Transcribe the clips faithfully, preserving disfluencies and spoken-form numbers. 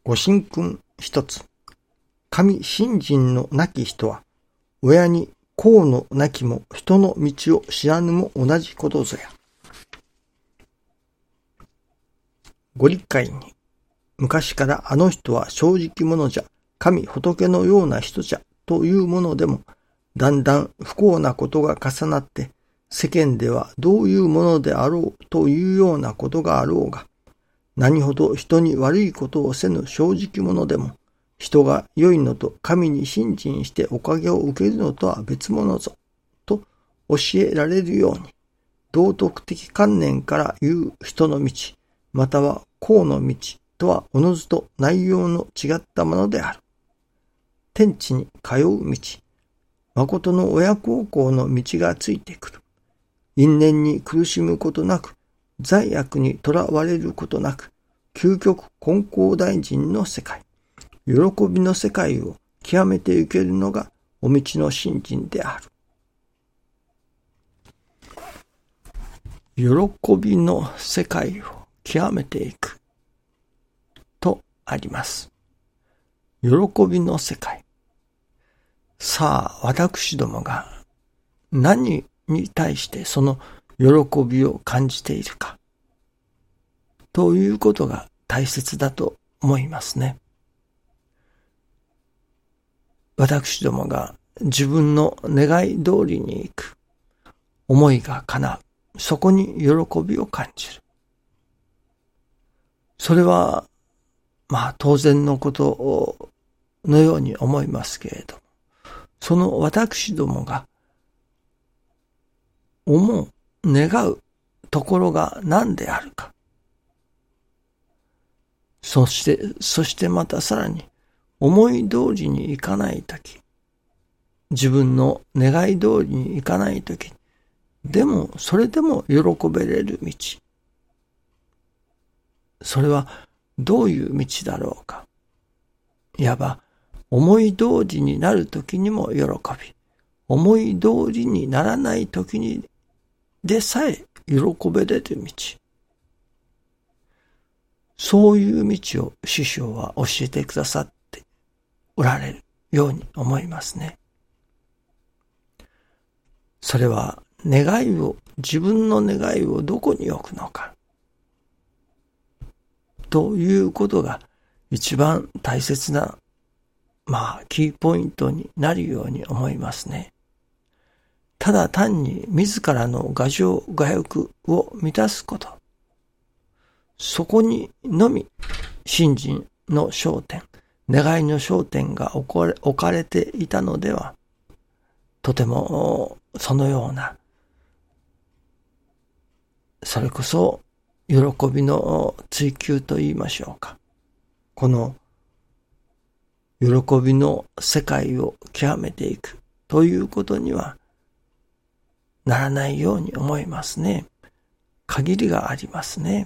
ご神君一つ。神信心のなき人は、親に功のなきも人の道を知らぬも同じことぞや。ご理解に、昔からあの人は正直者じゃ、神仏のような人じゃというものでも、だんだん不幸なことが重なって、世間ではどういうものであろうというようなことがあろうが、何ほど人に悪いことをせぬ正直者でも、人が良いのと神に信心しておかげを受けるのとは別物ぞ、と教えられるように、道徳的観念から言う人の道、または功の道とはおのずと内容の違ったものである。天地に通う道、誠の親孝行の道がついてくる。因縁に苦しむことなく、罪悪にとらわれることなく、究極根高大臣の世界、喜びの世界を極めていけるのがお道の信心である。喜びの世界を極めていくとあります。喜びの世界。さあ、私どもが何に対してその喜びを感じているかということが大切だと思いますね。私どもが自分の願い通りに行く、思いが叶う、そこに喜びを感じる。それはまあ当然のことのように思いますけれども、その私どもが思う、願うところが何であるか。そして、そしてまたさらに思い通りにいかないとき、自分の願い通りにいかないとき、でもそれでも喜べれる道。それはどういう道だろうか。いわば思い通りになるときにも喜び、思い通りにならないときにでさえ喜べれる道。そういう道を師匠は教えてくださっておられるように思いますね。それは願いを、自分の願いをどこに置くのかということが一番大切な、まあキーポイントになるように思いますね。ただ単に自らの我情我欲を満たすこと、そこにのみ信心の焦点、願いの焦点が置かれていたのでは、とてもそのような、それこそ喜びの追求と言いましょうか。この喜びの世界を極めていくということにはならないように思いますね。限りがありますね。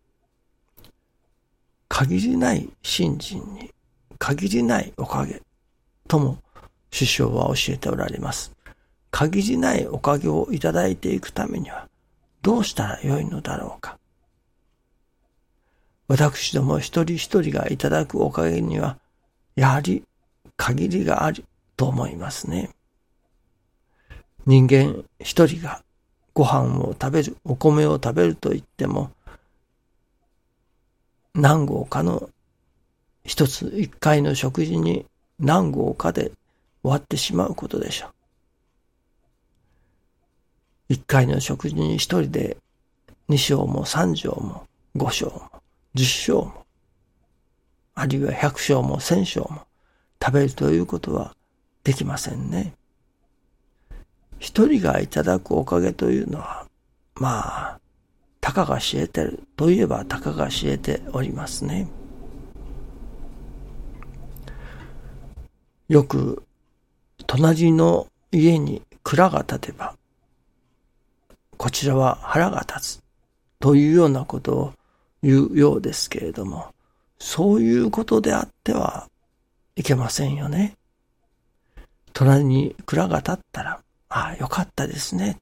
限りない信心に限りないおかげとも師匠は教えておられます。限りないおかげをいただいていくためにはどうしたらよいのだろうか。私ども一人一人がいただくおかげにはやはり限りがあると思いますね。人間一人がご飯を食べる、お米を食べると言っても、何合かの一つ一回の食事に何合かで終わってしまうことでしょう。一回の食事に一人で二升も三升も五升も十升も、あるいは百升も千升も食べるということはできませんね。一人がいただくおかげというのは、まあ、たかが知れてるといえばたかが知れておりますね。よく隣の家に蔵が建てば、こちらは腹が立つというようなことを言うようですけれども、そういうことであってはいけませんよね。隣に蔵が建ったら、ああ、よかったですね。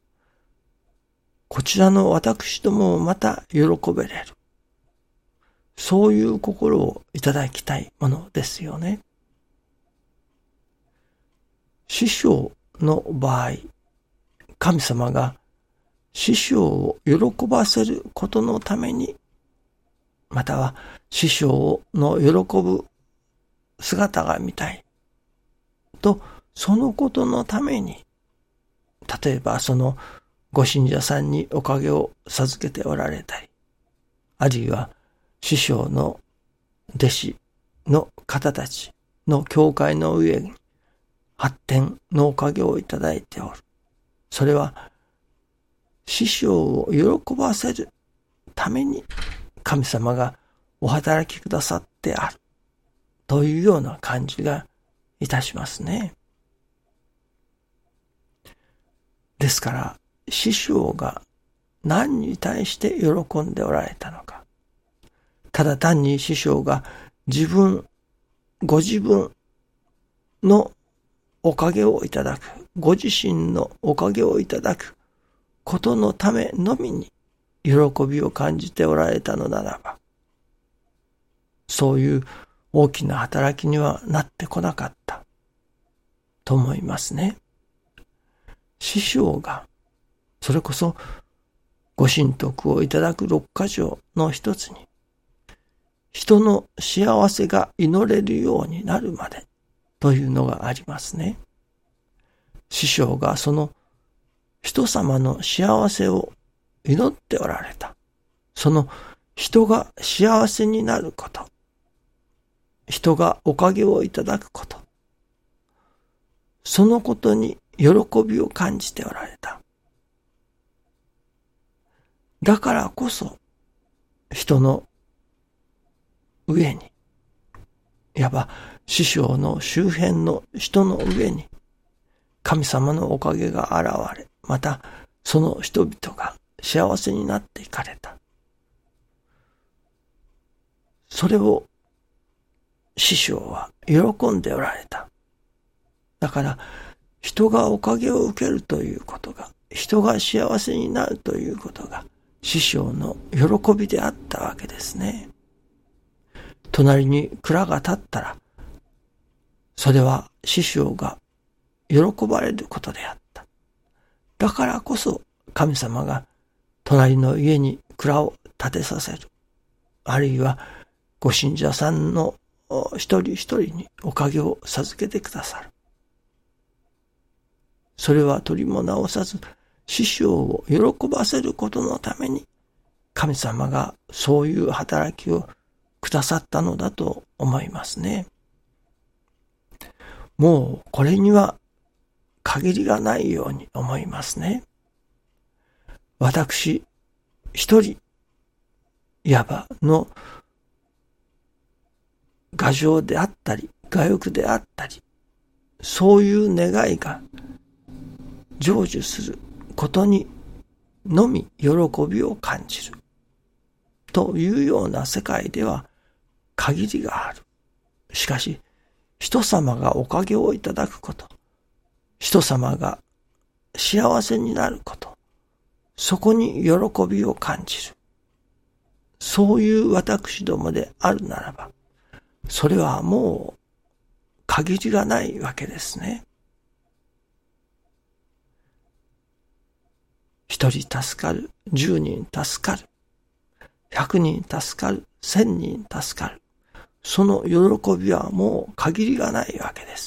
こちらの私どももまた喜べれる。 そういう心をいただきたいものですよね。師匠の場合、神様が師匠を喜ばせることのために、または師匠の喜ぶ姿が見たいと、そのことのために、例えばそのご信者さんにおかげを授けておられたり、あるいは師匠の弟子の方たちの教会の上に発展のおかげをいただいておる。それは師匠を喜ばせるために神様がお働きくださってあるというような感じがいたしますね。ですから師匠が何に対して喜んでおられたのか。ただ単に師匠が自分、ご自分のおかげをいただく、ご自身のおかげをいただくことのためのみに喜びを感じておられたのならば、そういう大きな働きにはなってこなかったと思いますね。師匠が、それこそご神徳をいただく六箇条の一つに、人の幸せが祈れるようになるまでというのがありますね。師匠がその人様の幸せを祈っておられた。その人が幸せになること、人がおかげをいただくこと、そのことに喜びを感じておられた。だからこそ人の上に、いわば師匠の周辺の人の上に神様のおかげが現れ、またその人々が幸せになっていかれた。それを師匠は喜んでおられた。だから人がおかげを受けるということが、人が幸せになるということが師匠の喜びであったわけですね。隣に蔵が立ったら、それは師匠が喜ばれることであった。だからこそ神様が隣の家に蔵を建てさせる。あるいはご信者さんの一人一人におかげを授けてくださる。それは取りも直さず、師匠を喜ばせることのために神様がそういう働きをくださったのだと思いますね。もうこれには限りがないように思いますね。私一人いわばの牙城であったり我欲であったり、そういう願いが成就することにのみ喜びを感じるというような世界では限りがある。しかし人様がおかげをいただくこと、人様が幸せになること、そこに喜びを感じる。そういう私どもであるならば、それはもう限りがないわけですね。一人助かる、十人助かる、百人助かる、千人助かる。その喜びはもう限りがないわけです。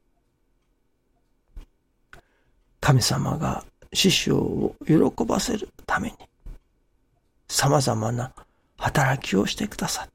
神様が師匠を喜ばせるために様々な働きをしてくださった。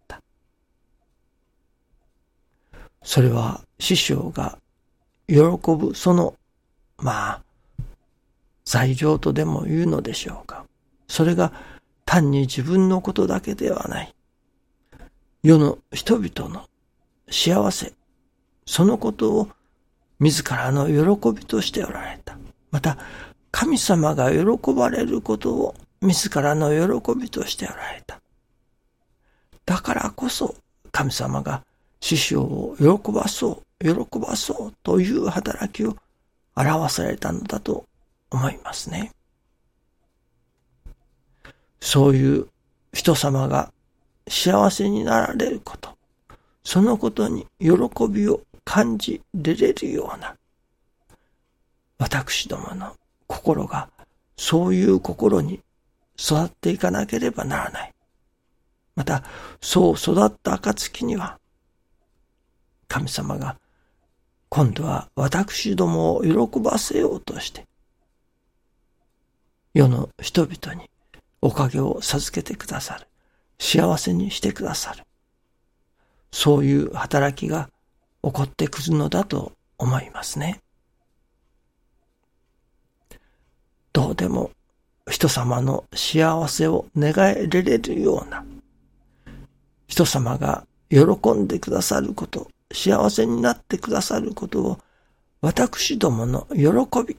それは師匠が喜ぶそのまあ材料とでも言うのでしょうか。それが単に自分のことだけではない。世の人々の幸せ、そのことを自らの喜びとしておられた。また神様が喜ばれることを自らの喜びとしておられた。だからこそ神様が師匠を喜ばそう、喜ばそうという働きを表されたのだと思いますね。そういう人様が幸せになられること、そのことに喜びを感じれれるような、私どもの心がそういう心に育っていかなければならない。また、そう育った暁には、神様が今度は私どもを喜ばせようとして、世の人々におかげを授けてくださる。幸せにしてくださる。そういう働きが起こってくるのだと思いますね。どうでも人様の幸せを願えられるような、人様が喜んでくださること、幸せになってくださることを私どもの喜び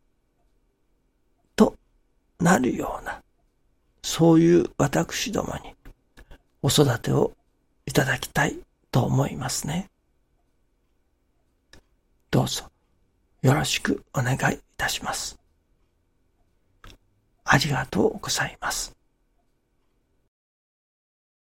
となるような、そういう私どもにお育てをいただきたいと思いますね。どうぞよろしくお願いいたします。ありがとうございます。